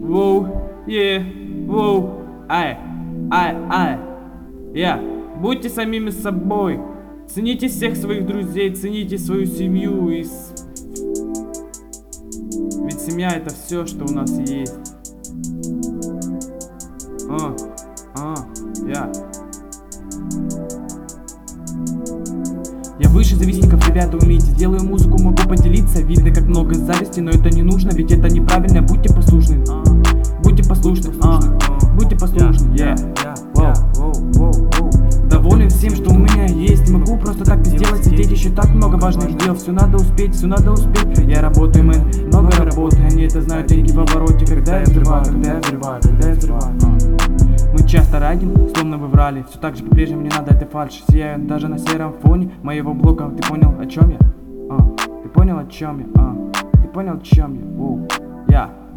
воу, воу, ай, будьте самими собой, цените всех своих друзей, цените свою семью, ведь семья это все, что у нас есть. Я выше завистников, ребята, умеете. Делаю музыку, могу поделиться. Видно, как много зависти, но это не нужно, ведь это неправильно. Будьте послушны, будьте послушны, будьте послушны. Доволен всем, что у меня есть. Не могу просто так сделать, сидеть, еще так много важных дел. Все надо успеть, Я работаю, мэн, много работы. Они это знают, деньги в обороте. Когда я взрываю. Мы часто радим, словно вы врали. Все так же по-прежнему, не надо этой фальши. Сияю даже на сером фоне моего блока. Ты понял, о чем я? Ты понял, о чем я? Ты понял, о чем я?